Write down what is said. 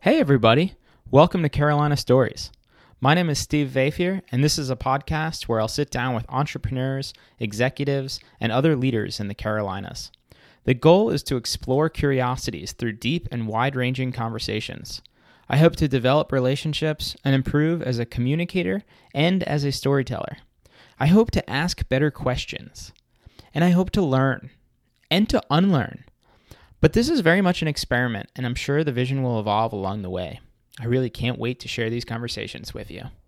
Hey everybody, welcome to Carolina Stories. My name is Steve Vafier, and this is a podcast where I'll sit down with entrepreneurs, executives, and other leaders in the Carolinas. The goal is to explore curiosities through deep and wide-ranging conversations. I hope to develop relationships and improve as a communicator and as a storyteller. I hope to ask better questions, and I hope to learn and to unlearn. But this is very much an experiment, and I'm sure the vision will evolve along the way. I really can't wait to share these conversations with you.